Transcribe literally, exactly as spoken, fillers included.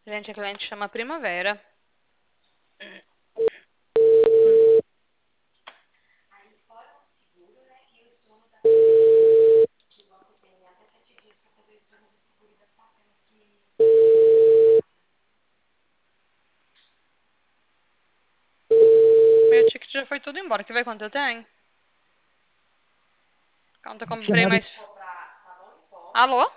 Gente, a cliente chama Primavera. Meu ticket já foi tudo embora. Quer ver quanto eu tenho? Quanto eu comprei Chamada. mais. Alô?